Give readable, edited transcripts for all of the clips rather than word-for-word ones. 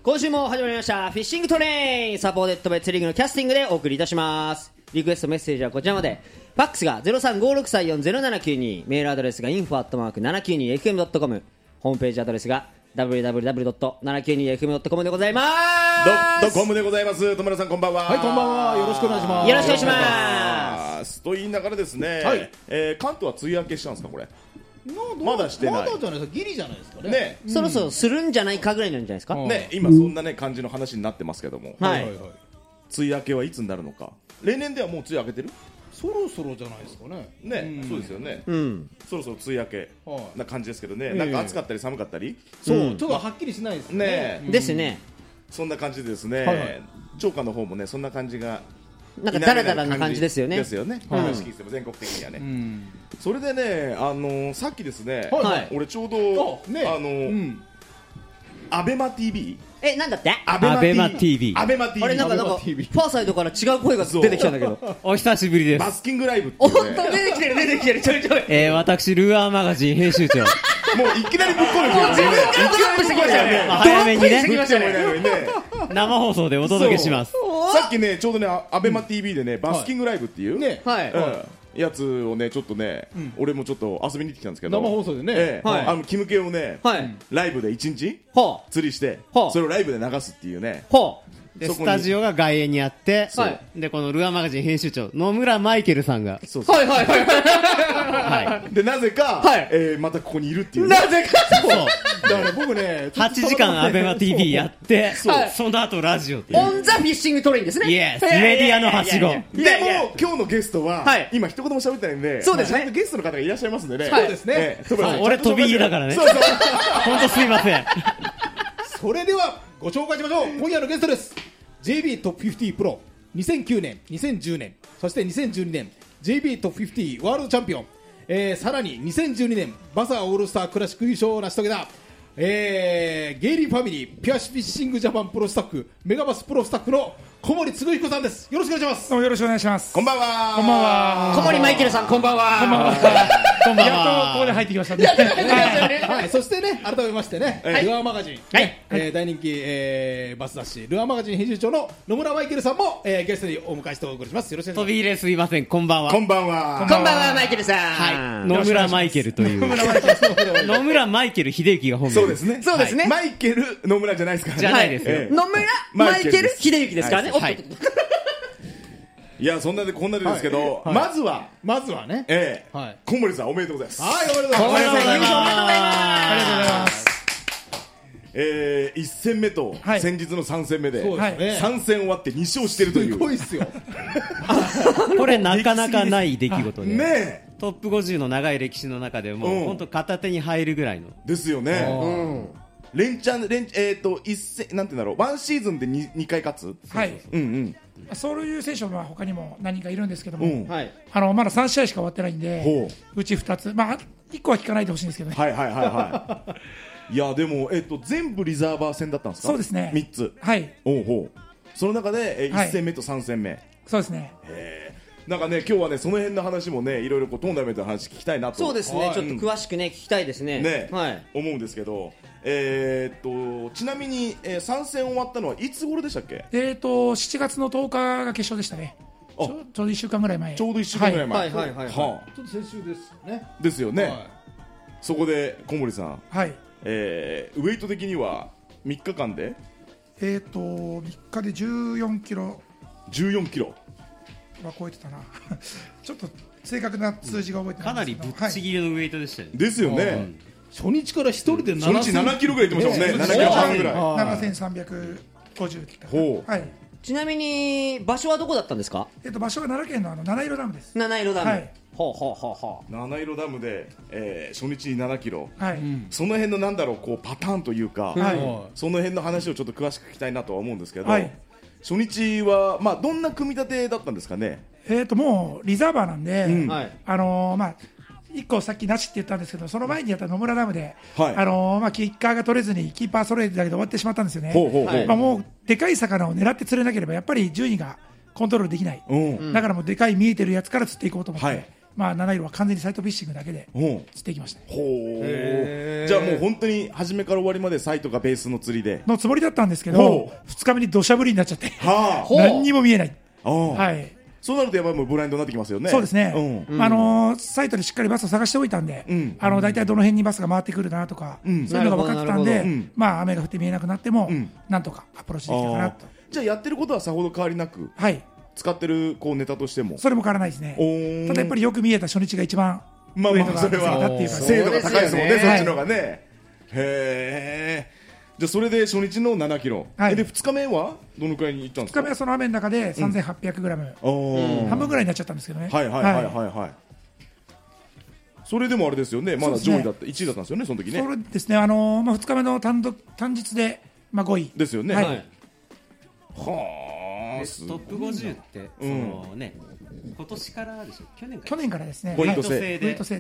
今週も始まりましたフィッシングトレイン、サポーテッドバイ釣り具のキャスティングでお送りいたします。リクエストメッセージはこちらまで。ファックスが 0356340792、メールアドレスが info@792fm.com、 ホームページアドレスが www.792fm.com でございます。 .com でございます。戸村さんこんばんは。 はい、こんばんは。よろしくお願いします。 よろしくお願いします。 と言いながらですね、 はい、 関東は梅雨明けしたんですかこれ。まだしてない。 まだじゃないですか。ギリじゃないですかね。 ね、 そろそろするんじゃないかぐらいなんじゃないですか。 ね、今そんなね感じの話になってますけども、 はい、 梅雨明けはいつになるのか。例年ではもう梅雨明けてる？ そろそろじゃないですかね。 ね、そうですよね。そろそろ梅雨明けな感じですけどね。なんか暑かったり寒かったり、 そう、ちょっとはっきりしないですね。 ですね。 そんな感じでですね。長官の方もねそんな感じが。 なんかダラダラな感じですよね。 ですよね。話聞いても全国的にはね。それでね、さっきですね、俺ちょうどアベマ TV。 なんだって？ アベマ TV。 あれなんかファーサイドから違う声が出てきたんだけど。 お久しぶりです。 バスキングライブっていうね。 本当出てきてるちょいちょい。 私ルアーマガジン編集長。もういきなりぶっ込む。 自分からドロップしてきましたよね。 早めにね。 ね。 生放送でお届けします。 さっきねちょうどねアベマ TV でねバスキングライブっていうね。やつをねちょっとね、俺もちょっと遊びに行ってきたんですけど、 生放送でね、 キム系をね、ライブで1日釣りして、それをライブで流すっていうね。 でスタジオが外苑にあって、でこのルアーマガジン編集長野村マイケルさんが、 でなぜかまたここにいるっていう。 なぜか。 だから僕ね 8時間アベマ TV やって、その後ラジオっていう。 オンザフィッシングトレインですね。 イエスメディアのはしご。 でも今日のゲストは今一言も喋ってないんで、 そうですね。 ちゃんとゲストの方がいらっしゃいますんでね。 そうですね。 俺飛び入りだからね。本当すいません。 それではご紹介しましょう。今夜のゲストです。 JB トップ50プロ2009年2010年そして2012年 JB トップ50ワールドチャンピオン、さらに2012年バサーオールスタークラシック優勝を成し遂げた、ゲイリーファミリーピュアフィッシングジャパンプロスタッフメガバスプロスタッフの小森嗣彦さんです。よろしくお願いします。 よろしくお願いします。 こんばんは。 こんばんは。 小森マイケルさんこんばんは。 こんばんは。やっとここで入ってきましたね。 はい、そしてね改めましてね、ルアーマガジン、大人気、バス雑誌ルアーマガジン編集長の野村マイケルさんも、ゲストにお迎えしてお送りします。よろしくお願いします。 飛び入れすいません。こんばんは。 こんばんは。 こんばんはマイケルさん。 はい。野村マイケルという。野村マイケル秀幸が本名。 そうですね。 そうですね。 マイケル野村じゃないですからね。 じゃないですよ。 野村マイケル秀幸ですからね。 いやそんなでこんなでですけど、まずはね、 小森さんおめでとうございます。 はい、おめでとうございます。 優勝おめでとうございます。 1戦目と先日の3戦目で3戦終わって2勝してるという。 すごいっすよ。 これなかなかない出来事で、 ね、 トップ50の長い歴史の中でも本当片手に入るぐらいのですよね。連チャン一戦なんていうんだろう、ワンシーズンで 2回勝つ。 はい。そういう選手は他にも何人かいるんですけども、まだ3試合しか終わってないんで、うち2つ、1個は聞かないでほしいんですけどね。 いやでも全部リザーバー戦だったんですか。 そうですね。 3つ。 はい。 その中で1戦目と3戦目。 そうですね。 なんかね今日はねその辺の話もねいろいろトーナメントの話聞きたいなと。 そうですね。ちょっと詳しくね聞きたいですね。 思うんですけど、ちなみに3戦終わったのはいつ頃でしたっけ。 7月の10日が決勝でしたね。ちょうど1週間ぐらい前。 ちょうど1週間ぐらい前。 ちょっと先週ですね。 ですよね。そこで小森さん、ウェイト的には3日間で 3日で14キロは超えてたな。ちょっと正確な数字が覚えてないんですけど、 かなりぶっちぎりのウェイトでしたよね。 ですよね。 初日から一人で 7キロぐらいいってましたもんね。7キロ半ぐらい。 7350って言った。 ちなみに場所はどこだったんですか。 場所は奈良県の七色ダムです。 七色ダム。 七色ダムで初日に7キロ。その辺のなんだろうこうパターンというか、その辺の話をちょっと詳しく聞きたいなとは思うんですけど、初日はどんな組み立てだったんですかね。 もうリザーバーなんで、1個さっきなしって言ったんですけど、その前にやった野村ダムで、キッカーが取れずにキーパー揃えてたけど終わってしまったんですよね。もうでかい魚を狙って釣れなければやっぱり順位がコントロールできない、だからもうでかい見えてるやつから釣っていこうと思って、 7色は完全にサイトフィッシングだけで釣っていきました。 じゃあもう本当に初めから終わりまでサイトがベースの釣りでのつもりだったんですけど、2日目に土砂降りになっちゃって、何にも見えない。 そうなるとやっぱりもうブラインドになってきますよね。 そうですね、サイトでしっかりバスを探しておいたんで、大体どの辺にバスが回ってくるなとか、そういうのが分かってたんで、雨が降って見えなくなっても、なんとかアプローチできたかなと。 じゃあやってることはさほど変わりなく、使ってるこうネタとしてもそれも変わらないですね。ただやっぱりよく見えた初日が一番ウェイトがそれは精度が高いですもんね、そっちの方がね。へえ。じゃあそれで初日の7キロ、で2日目はどのくらいに行ったんですか？ 2日目はその雨の中で3800グラム、半分ぐらいになっちゃったんですけどね。 それでもあれですよね、まだ上位だった1位だったんですよね、その時ね。 そうですね、2日目の単日で5位ですよね。 はあ、トップ50ってそのね、今年からでしょ、 去年からですね、 ポイント制で、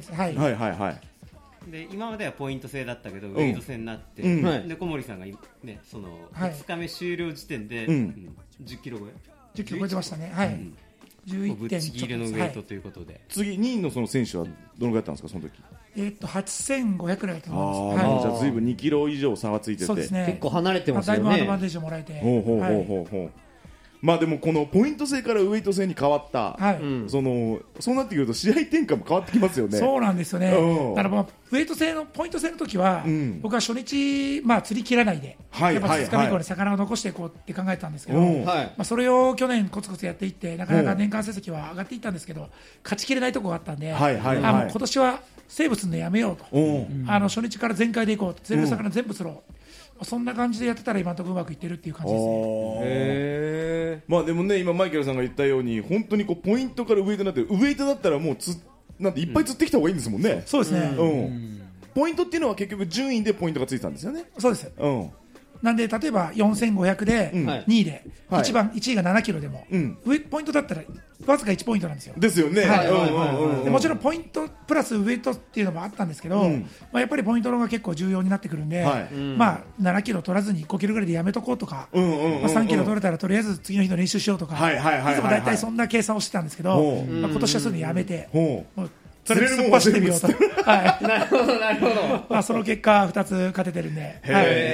で今まではポイント制だったけど、ウェイト制になって、で小森さんがね、その2日目終了時点で、10キロ超え、 10キロ超えてましたね。 11ぶっちぎりのウェイトということで、 次2位のその選手はどのぐらいだったんですか、その時。 8500くらいだったと思います。 じゃあずいぶん2キロ以上差がついてて、 結構離れてますよね。 だいぶアドバンテージをもらえて。 まあでもこのポイント制からウェイト制に変わった、そうなってくると試合展開も変わってきますよね。 そうなんですよね。だからウェイト制のポイント制の時は、僕は初日釣り切らないで、やっぱ2日目以降に魚を残していこうって考えたんですけど、それを去年コツコツやっていってなかなか年間成績は上がっていったんですけど、勝ちきれないところがあったんで、今年はセーブするのやめようと、初日から全開でいこうと、全部魚全部釣ろう、そんな感じでやってたら今のところうまくいってるっていう感じですね。 まあでもね、今マイケルさんが言ったように本当にこうポイントからウェイトになって、ウェイトだったらもうなんていっぱい釣ってきた方がいいんですもんね。 そうですね。 ポイントっていうのは結局順位でポイントがついてたんですよね。 そうです。なんで例えば4500で2位で、1位が7キロでも、ポイントだったらわずか1ポイントなんですよ。 ですよね。 もちろんポイントプラスウエイトっていうのもあったんですけど、やっぱりポイントの方が結構重要になってくるんで、7キロ取らずに5キロぐらいでやめとこうとか、3キロ取れたらとりあえず次の日の練習しようとか、いつも大体そんな計算をしてたんですけど、今年はすぐにやめて、それ突っ走ってみようと。 なるほどなるほど。 その結果2つ勝ててるんで。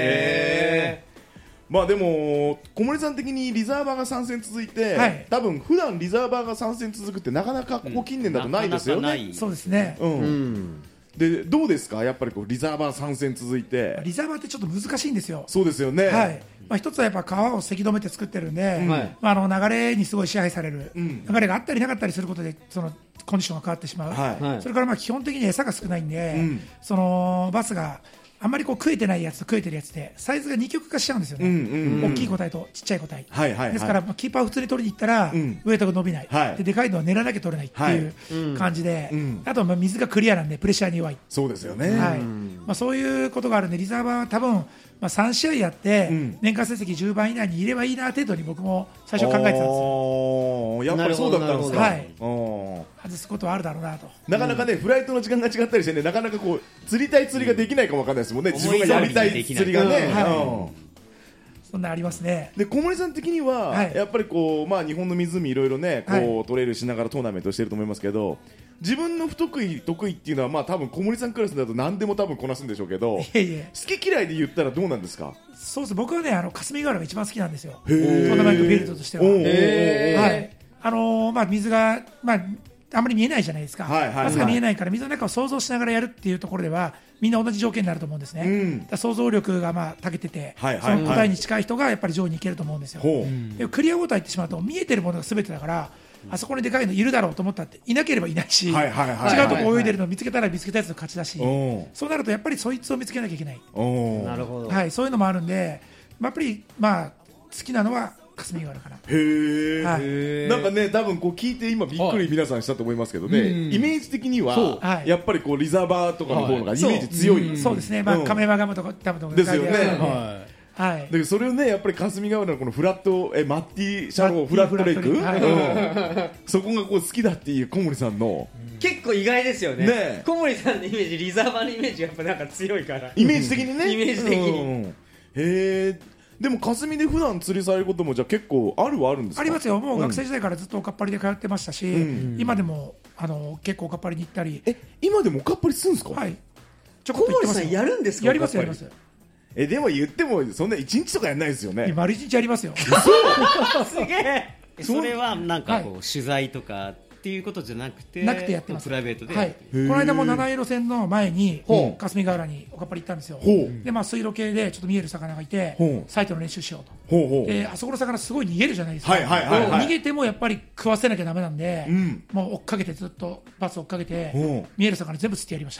まあでも小森さん的にリザーバーが3戦続いて、多分普段リザーバーが3戦続くってなかなかここ近年だとないですよね。 そうですね。 でどうですか、やっぱりこうリザーバー3戦続いて。 リザーバーってちょっと難しいんですよ。 そうですよね。 一つはやっぱ川をせき止めて作ってるんで、流れにすごい支配される、流れがあったりなかったりすることでそのコンディションが変わってしまう、それから基本的に餌が少ないんで、そのバスがあんまりこう食えてないやつと食えてるやつでサイズが二極化しちゃうんですよね。大きい個体とちっちゃい個体、ですからキーパーを普通に取りに行ったら、ウエイトが伸びない、でかいのは狙わなきゃ取れないっていう感じで、あと水がクリアなんでプレッシャーに弱い。 そうですよね。 そういうことがあるんでリザーバーは多分3試合やって、年間成績10番以内にいればいいな程度に僕も最初考えてたんですよ。 やっぱりそうだったんですか。 外すことはあるだろうなと。 なかなかね、フライトの時間が違ったりしてね、なかなかこう釣りたい釣りができないかもわかんないですもんね。自分がやりたい釣りがね。 そんなありますね。 で小森さん的には、やっぱりこう日本の湖いろいろねこうトレイルしながらトーナメントしてると思いますけど、自分の不得意得意っていうのは多分小森さんクラスだと何でも多分こなすんでしょうけど、好き嫌いで言ったらどうなんですか？ そうです。僕はね霞ヶ浦が一番好きなんですよ。トーナメントフィールドとしては。水があんまり見えないじゃないですか。バスが見えないから水の中を想像しながらやるっていうところではみんな同じ条件になると思うんですね。想像力が長けてて、その答えに近い人がやっぱり上位に行けると思うんですよ。でクリアウォーター行ってしまうと見えてるものが全てだから、あそこにでかいのいるだろうと思ったっていなければいないし、違うとこ泳いでるのを見つけたら見つけたやつの勝ちだし、そうなるとやっぱりそいつを見つけなきゃいけない。 なるほど。 そういうのもあるんで、やっぱり好きなのは霞ヶ浦かな。 なんかね、多分こう聞いて今びっくり皆さんしたと思いますけどね、イメージ的にはやっぱりこうリザーバーとかの方がイメージ強い。 そうですね。カメマガムとかダムとかですよね。でそれをねやっぱり霞ヶ浦のこのフラットマッティシャローフラットレイク、そこがこう好きだっていう小森さんの結構意外ですよね。小森さんのイメージ、リザーバーのイメージがやっぱなんか強いから、 イメージ的にね。 イメージ的に。 でも霞で普段釣りされることもじゃあ結構あるはあるんですか？ ありますよ。もう学生時代からずっとおかっぱりで通ってましたし、今でも結構おかっぱりに行ったり。 今でもおかっぱりするんですか？ はい。 小森さんやるんですか？ やりますやります。 でも言ってもそんな1日とかやらないですよね。 丸1日やりますよ。 すげえ。 それはなんかこう取材とかっていうことじゃなくてやってます。 プライベートで、 はい、この間も七色線の前に霞ヶ浦におかっぱり行ったんですよ。で、水路系でちょっと見える魚がいてサイトの練習しようと。で、あそこの魚すごい逃げるじゃないですか。逃げてもやっぱり食わせなきゃダメなんで、もう追っかけてずっとバス追っかけて見える魚全部釣ってやりました。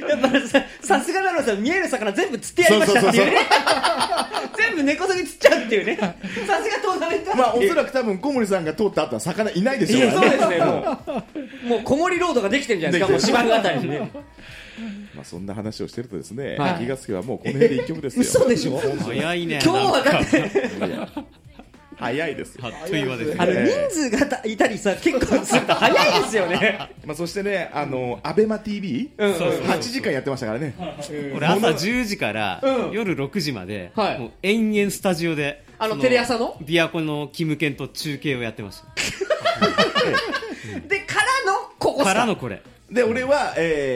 やっぱさすがなのさ、見える魚全部釣ってやりましたっていうね。全部根こそぎ釣っちゃうっていうね。さすがトーナメント。 おそらく多分小森さんが通った後は魚いないでしょうね。そうですね。もう小森ロードができてるじゃないですか。もう芝生あたりにね。 そんな話をしてるとですね、気がつけばもうこの辺で一曲ですよ。 嘘でしょ？ 早いね。 今日はだって早いですよ。 あっという間です。 人数がいたりさ、結構すると早いですよね。 そしてね、アベマ TV 8時間やってましたからね。 これ朝10時から夜6時までもう延々スタジオでテレ朝の琵琶湖のキムケンと中継をやってました。 でからのここからのこれで、俺は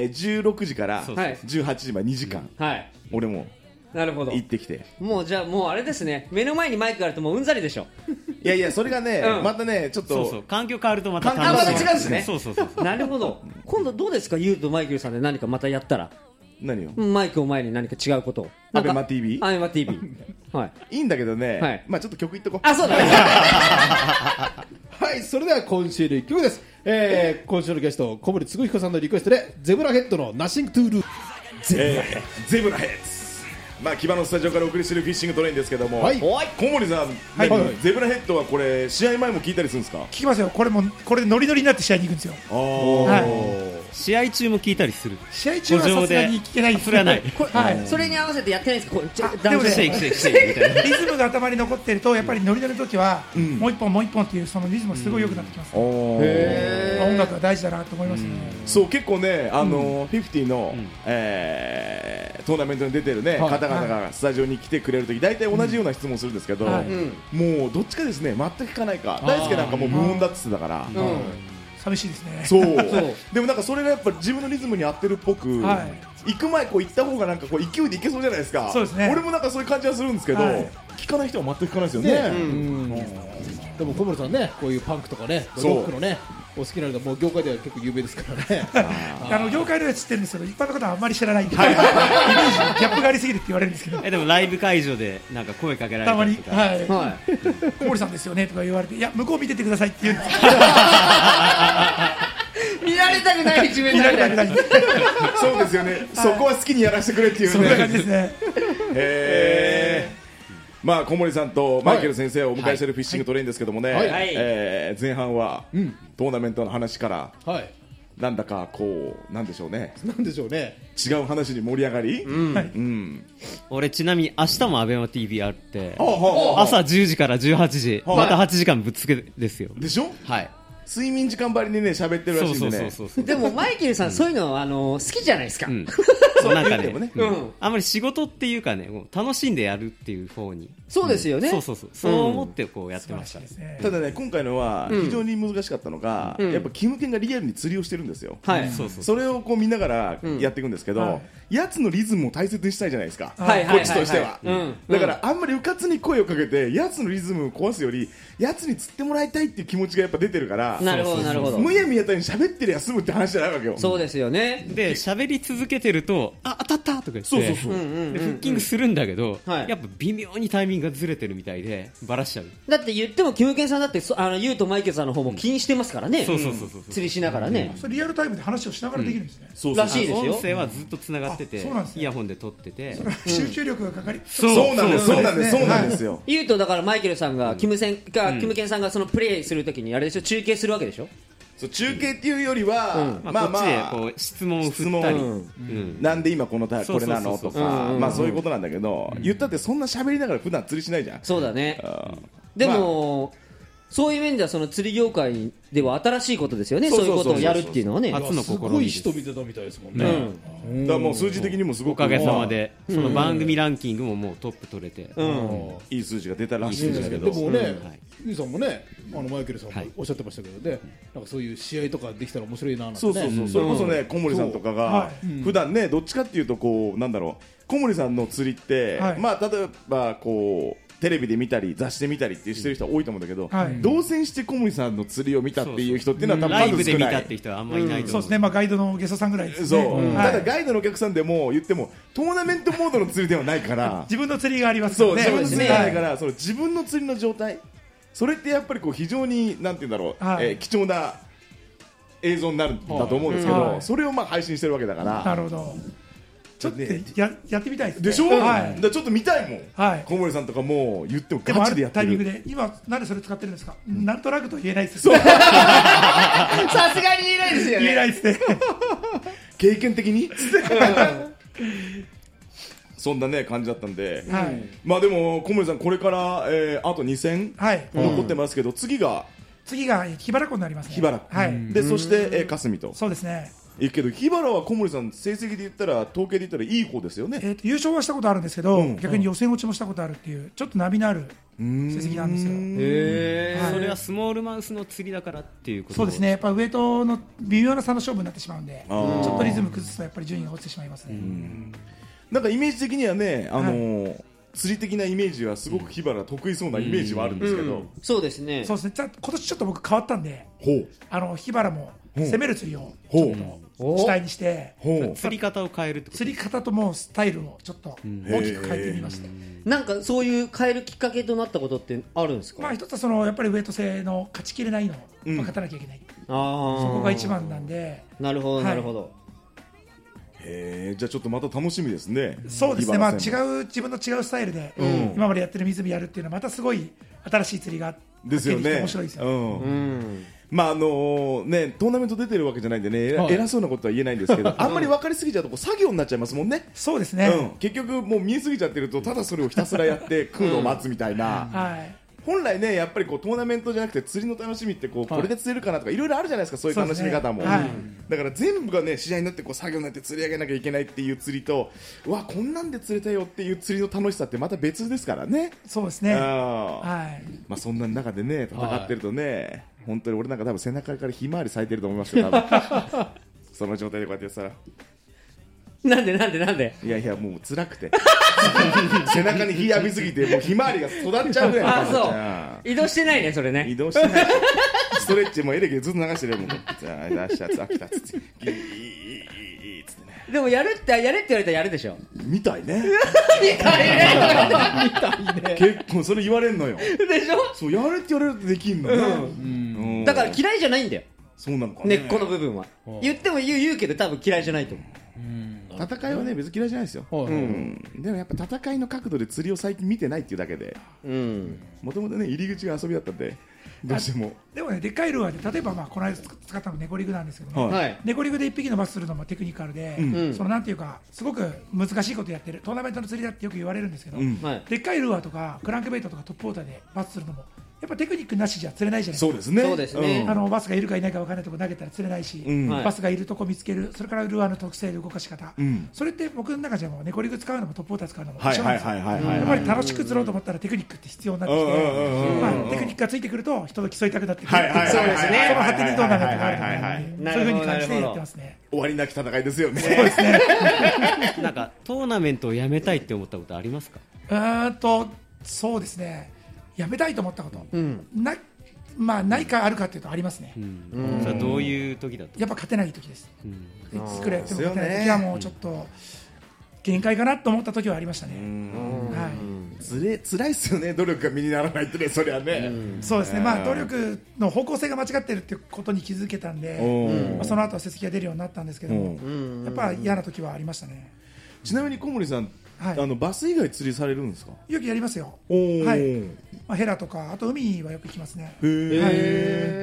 16時から18時まで2時間俺もなるほど行ってきて、 もうじゃあもうあれですね、目の前にマイクがあるともううんざりでしょ。 いやいや、それがね、またねちょっと環境変わるとまたまた違うんですね。 そうなるほど。今度どうですか、ユウとマイケルさんで何かまたやったら。 何を？ マイクを前に何か違うことを。 アベマ TV？ アベマ TV。 いいんだけどね、ちょっと曲いっとこう。 あ、そうだね。 はい、それでは今週の1曲です。今週のゲスト小森嗣彦さんのリクエストでゼブラヘッドの Nothing to Lose。 ゼブラヘッド。木場のスタジオからお送りしているフィッシングトレインですけども、小森さん、ゼブラヘッドはこれ試合前も聞いたりするんですか？ 聞きますよ。これでノリノリになって試合に行くんですよ。 試合中も聞いたりする。 試合中はさすがに聞けないです。 それはない。 それに合わせてやってないんですか？ でもね、リズムが頭に残ってるとやっぱりノリノリの時はもう一本もう一本っていうそのリズムがすごい良くなってきます。音楽が大事だなと思いますね。 そう、結構ね、50のトーナメントに出てるね方々がスタジオに来てくれるとき大体同じような質問するんですけど、もうどっちかですね、全く聞かないか。大輔なんかもう無音だっつってたから寂しいですね。 そうでもなんかそれがやっぱ自分のリズムに合ってるっぽく、行く前行った方がなんか勢いでいけそうじゃないですか。 そうですね。 俺もなんかそういう感じはするんですけど、聞かない人は全く聞かないですよね。 でも小森さんね、こういうパンクとかね、ロックのね、お好きなのでもう業界では結構有名ですからね。 業界では知ってるんですけど、一般の方はあんまり知らないんで、イメージギャップがありすぎるって言われるんですけど。 でもライブ会場でなんか声かけられたりとか、 たまに小森さんですよねとか言われて、いや向こう見ててくださいって言うんです。 見られたくない一面だね。 そうですよね。そこは好きにやらせてくれっていうね。 そんな感じですね。 小森さんとマイケル先生をお迎えしているフィッシングトレインですけどもね、前半はトーナメントの話からなんだかなんでしょうね、違う話に盛り上がり、 俺ちなみに明日もアベマ TV あって朝10時から18時また8時間ぶっつけですよ。 でしょ。 はい。 睡眠時間ばりにね喋ってるらしいんでね。 でもマイケルさんそういうの好きじゃないですか。 なんかね、あんまり仕事っていうかね、もう楽しんでやるっていう方に。 そうですよね。 そう思ってやってました。 ただね、今回のは非常に難しかったのが、やっぱキムケンがリアルに釣りをしてるんですよ。それを見ながらやっていくんですけど、やつのリズムを大切にしたいじゃないですか、こっちとしては。だからあんまりうかつに声をかけてやつのリズムを壊すより、やつに釣ってもらいたいっていう気持ちがやっぱ出てるから、 なるほどなるほど。 むやみやたらに喋ってりゃ済むって話じゃないわけよ。 そうですよね。 で喋り続けてると当たったとか言って、フッキングするんだけど、やっぱ微妙にタイミングがずれてるみたいでバラしちゃう。 だって言ってもキムケンさんだってユウとマイケルさんの方も気にしてますからね。釣りしながらね。 それリアルタイムで話をしながらできるんですね。 らしいですよ。 音声はずっとつながってて、イヤホンで撮ってて、 集中力がかかり。 そうなんですよ。 ユウとだからマイケルさんがキムケンさんがそのプレイするときにあれでしょ、中継するわけでしょ。 中継っていうよりは、 こっちでこう質問を振ったり、 なんで今これなのとか、そういうことなんだけど、言ったってそんな喋りながら普段釣りしないじゃん。 そうだね。でもそういう面ではその釣り業界では新しいことですよね。そういうことをやるっていうのはね、 初の試みです。 すごい人見てたみたいですもんね。 だからもう数字的にもすごくおかげさまで、その番組ランキングももうトップ取れて、 いい数字が出たらしいんですけど、 でもね、ユウさんもね、マイケルさんもおっしゃってましたけどね、なんかそういう試合とかできたら面白いななんてね。 そうそれこそね、小森さんとかが普段ね、どっちかっていうとこうなんだろう、小森さんの釣りって、まあ例えばこうテレビで見たり雑誌で見たりってしてる人は多いと思うんだけど、同棲して小森さんの釣りを見たっていう人っていうのは多分ライブで見たっていう人はあんまりいないと思う。 そうですね、まあガイドのゲストさんぐらいですね。 そうただガイドのお客さんでも言ってもトーナメントモードの釣りではないから自分の釣りがありますからね。 そう、自分の釣りがないから、その自分の釣りの状態、それってやっぱりこう非常になんていうんだろう、貴重な映像になるんだと思うんですけど、それをまあ配信してるわけだから。 なるほど。ちょっとやってみたいですね。 でしょ。ちょっと見たいもん。小森さんとかも言ってもガチでやってる。 タイミングで今なんでそれ使ってるんですか。なんとなくと言えないですよ。さすがに言えないですよね。 言えないですね。 経験的に。そんなね感じだったんで、まあでも小森さんこれからあと2戦残ってますけど、次が桧原湖になりますね。 桧原で、そして霞と。 そうですね。 いいけど桧原は小森さん成績で言ったら統計で言ったらいい方ですよね。 優勝はしたことあるんですけど、逆に予選落ちもしたことあるっていうちょっと波のある成績なんですよ。 それはスモールマウスの釣りだからっていうこと。 そうですね。やっぱウエイトの微妙な差の勝負になってしまうんで、ちょっとリズム崩すとやっぱり順位が落ちてしまいますね。 なんかイメージ的にはね、釣り的なイメージはすごく桧原得意そうなイメージはあるんですけど、 そうですね。 そうですね。今年ちょっと僕変わったんで、桧原も攻める釣りをちょっと主体にして、 釣り方を変えるってこと。 釣り方ともうスタイルをちょっと大きく変えてみました。 なんかそういう変えるきっかけとなったことってあるんですか。 まあ一つはやっぱりウエイト性の勝ちきれないのを勝たなきゃいけない。そこが一番なんで。 なるほどなるほど。 じゃあちょっとまた楽しみですね。 そうですね。まあ自分の違うスタイルで今までやってる湖やるっていうのはまたすごい新しい釣りがですよね。 面白いですよ。 まあね、トーナメント出てるわけじゃないんでね、偉そうなことは言えないんですけど、あんまり分かりすぎちゃうと作業になっちゃいますもんね。 そうですね。 結局もう見えすぎちゃってるとただそれをひたすらやって食うのを待つみたいな。本来ね、やっぱりこうトーナメントじゃなくて釣りの楽しみってこれで釣れるかなとかいろいろあるじゃないですか。そういう楽しみ方も、だから全部がね試合になってこう作業になって釣り上げなきゃいけないっていう釣りと、うわこんなんで釣れたよっていう釣りの楽しさってまた別ですからね。 そうですね。 まあそんな中でね戦ってるとね、本当に俺なんか多分背中からひまわり咲いてると思いますよ多分その状態でこうやってやってたら。 なんでいやもう辛くて背中に日浴びすぎてもうひまわりが育っちゃうぐらいの感じ。 そう移動してないねそれね。 移動してないストレッチもエレキでずっと流してるもん。じゃあ出した飽きたっつっていいっつってね。 でもやれって言われたらやるでしょ。 みたいねみたいね結構それ言われんのよ。 でしょ。 そうやれって言われるとできんのね。 だから嫌いじゃないんだよ。 そうなのかね。 根っこの部分は言っても言うけど多分嫌いじゃないと思う。 戦いはね別に嫌いじゃないですよ。でもやっぱ戦いの角度で釣りを最近見てないっていうだけで、もともとね入り口が遊びだったんでどうしても。 でもねでっかいルアーで例えばこの間使ったのネコリグなんですけどね、ネコリグで1匹のバスするのもテクニカルで、なんていうかすごく難しいことやってるトーナメントの釣りだってよく言われるんですけど、でっかいルアーとかクランクベイトとかトップウォーターでバスするのもやっぱテクニックなしじゃ釣れないじゃないですか。 そうですね。 バスがいるかいないか分からないところ投げたら釣れないし、バスがいるとこ見つける、それからルアーの特性で動かし方、それって僕の中じゃもうネコリグ使うのもトップウォーター使うのも一緒なんですよ。やっぱり楽しく釣ろうと思ったらテクニックって必要になってきて、テクニックがついてくると人と競いたくなってくる。そうですね。その果てにどうなるかがあると思うので、そういう風に感じてやってますね。 終わりなき戦いですよね。 そうですね。 なんかトーナメントをやめたいって思ったことありますか。 そうですね。やめたいと思ったこと、ないかあるかというとありますね。 それはどういう時だと。 やっぱ勝てない時です。作れても勝てない時はもうちょっと限界かなと思った時はありましたね。 辛いっすよね。努力が身にならないってね、それはね。 そうですね。努力の方向性が間違ってるっていうことに気づけたんで、その後は成績が出るようになったんですけども、やっぱ嫌な時はありましたね。 ちなみに小森さん、バス以外釣りされるんですか。 よくやりますよ。はい。ヘラとかあと海はよく行きますね。じ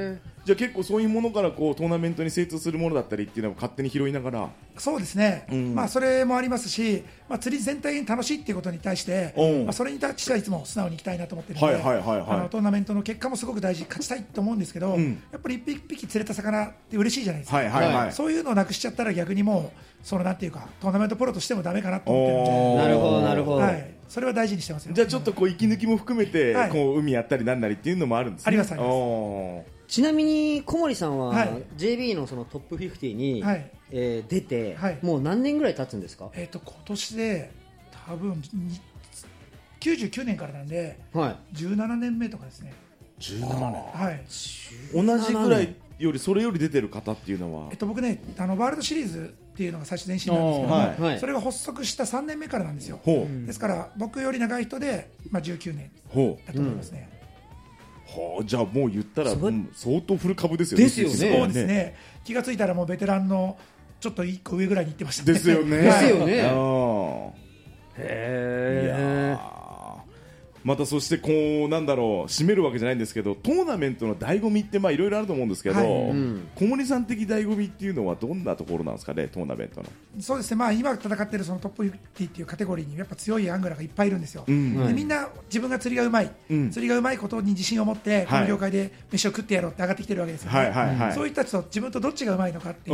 じゃあ結構そういうものからこうトーナメントに精通するものだったりっていうのを勝手に拾いながら。 そうですね、まあ、それもありますし、まあ、釣り全体に楽しいっていうことに対して、まあ、それに対してはいつも素直にいきたいなと思ってるので、トーナメントの結果もすごく大事、勝ちたいと思うんですけど、やっぱり一匹一匹釣れた魚って嬉しいじゃないですか、そういうのをなくしちゃったら逆にもうそのなんていうかトーナメントプロとしてもダメかなと思ってるので。 なるほどなるほど、 それは大事にしてますよ。 じゃあちょっとこう息抜きも含めて、こう海やったりなんなりっていうのもあるんですね。 ありますあります。 ちなみに小森さんは JB のそのトップ50に出てもう何年ぐらい経つんですか？ 今年で多分99年からなんで17年目とかですね。 17年、はい、同じぐらいよりそれより出てる方っていうのは、 僕ねワールドシリーズっていうのが最初前身なんですけども、それが発足した3年目からなんですよ。ですから僕より長い人で、19年だと思いますね。 じゃあもう言ったら相当フル株ですよね。 ですよね。そうですね。気がついたらもうベテランのちょっと1個上ぐらいに行ってましたね。 ですよね。 ですよね。 へー。またそしてこうなんだろう、締めるわけじゃないんですけど、トーナメントの醍醐味ってまあいろいろあると思うんですけど、小森さん的醍醐味っていうのはどんなところなんですかね、トーナメントの。 そうですね、まあ、今戦っているそのトップ50っていうカテゴリーにやっぱ強いアングラーがいっぱいいるんですよ。でみんな自分が釣りがうまい、釣りがうまいことに自信を持ってこの業界で飯を食ってやろうって上がってきてるわけですよね。そういった人と自分とどっちがうまいのかっていう、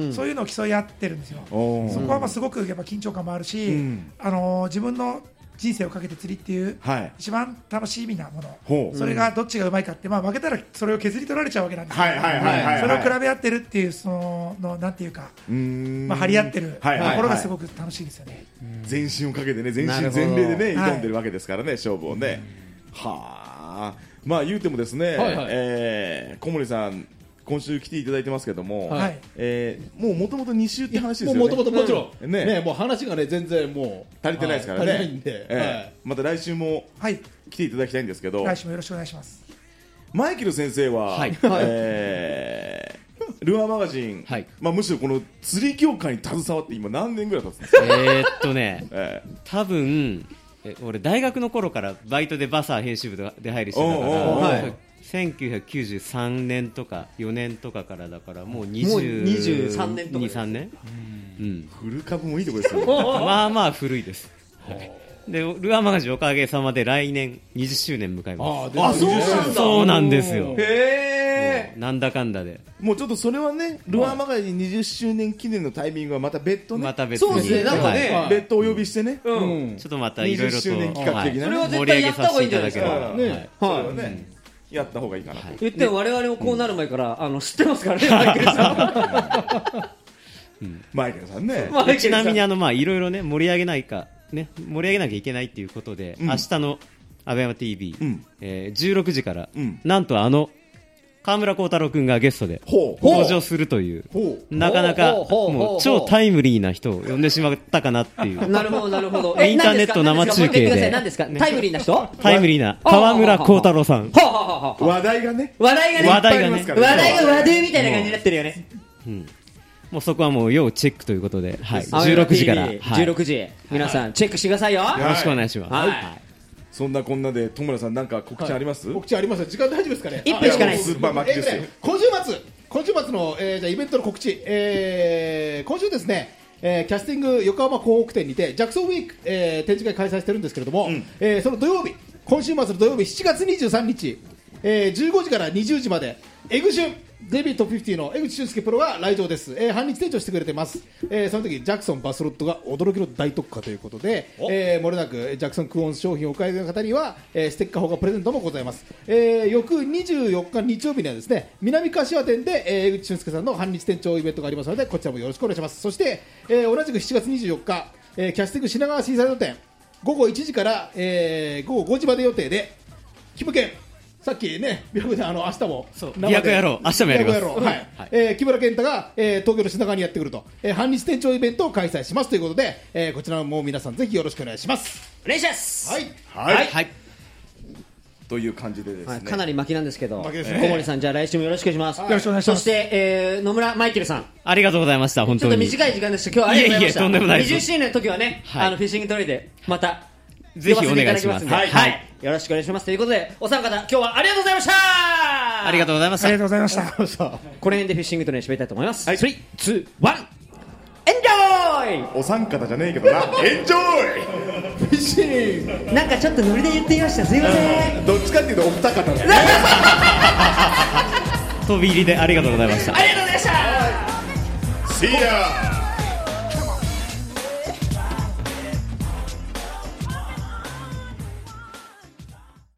そういうのを競い合ってるんですよ。そこはまあすごくやっぱ緊張感もあるし、自分の人生をかけて釣りっていう一番楽しみなもの、それがどっちがうまいかって、まあ、負けたらそれを削り取られちゃうわけなんですけど、それを比べ合ってるっていうそのなんていうか、まあ、張り合ってるところがすごく楽しいですよね。 全身をかけてね、全身全霊でね挑んでるわけですからね、勝負をね。はあ、まあ言うてもですね、小森さん今週来ていただいてますけども、もうもともと2週って話ですよね。 もともともちろんね、もう話がね全然もう足りてないですからね。また来週も来ていただきたいんですけど、 来週もよろしくお願いします。 マイケル先生はルアーマガジン、まあむしろこの釣り業界に携わって今何年ぐらい経つんですか？ 多分俺大学の頃からバイトでバサー編集部で入るしてたから。1993年とか4年とかからだからもう 23年とか 23年、 古株もいいとこですよ。 まあまあ古いです。でルアーマガジンおかげさまで来年20周年迎えます。そうなんですよ。なんだかんだでもうちょっとそれはね、ルアーマガジン20周年記念のタイミングはまた別途ね、 そうですね、なんかね別途お呼びしてね、 ちょっとまたいろいろと 20周年企画的な盛り上げさせていただければやった方がいいかなと。 言っても我々もこうなる前から知ってますからね、マイケルさん。 マイケルさんね。 ちなみにまあいろいろね盛り上げなきゃいけないっていうことで、明日のアベマ TV 16時からなんと川村幸太郎君がゲストで登場するという、なかなかもう超タイムリーな人を呼んでしまったかなっていう。 なるほどなるほど。 インターネット生中継で何ですか？タイムリーな人？ タイムリーな川村幸太郎さん。 話題がね話題が話題みたいな感じになってるよね。 もうそこはもう要チェックということで、16時から 16時皆さんチェックしてくださいよ。 よろしくお願いします。 そんなこんなで戸村さんなんか告知あります？ 告知あります。時間大丈夫ですかね ？1分しかないです。 スーパーマッチですよ。 今週末のじゃイベントの告知、今週ですね、キャスティング横浜港北店にてジャクソンウィーク、展示会開催してるんですけれども、その土曜日、今週末の土曜日7月23日、15時から20時までエグシュンJBトップ50の江口俊介プロが来場です。半日店長してくれてます。その時ジャクソンバスロットが驚きの大特価ということで、もれなくジャクソンクオン商品をお買い上げの方には、ステッカーほかプレゼントもございます。翌24日日曜日にはですね、南柏店で、江口俊介さんの半日店長イベントがありますので、こちらもよろしくお願いします。そして、同じく7月24日、キャスティング品川シーサイド店午後1時から、午後5時まで予定でキムケンさっきね、明日も美白野郎、明日もやります。 木村健太が、東京の品川にやってくると、半日店長イベントを開催しますということで、こちらも皆さんぜひよろしくお願いします。 お願いします。 はいという感じでですね、 かなり巻きなんですけど、小森さんじゃあ来週もよろしくお願いします。 よろしくお願いします。 そして、野村マイケルさん、 ありがとうございました。本当にちょっと短い時間でした。今日はありがとうございました。 とんでもないです。 20周年の時はね、フィッシングトレイでまたぜひお願いします。 よろしくお願いしますということで、お三方今日はありがとうございました。 したありがとうございました。 ありがとうございました。 この辺でフィッシングトレイン締めたいと思います。3、2、1、エンジョイ。 お三方じゃねえけどな。エンジョイ。フィッシング。 なんかちょっとノリで言ってみました。すいません。 どっちかっていうとお二方だね。 飛び入りでありがとうございました。 ありがとうございました。 See ya。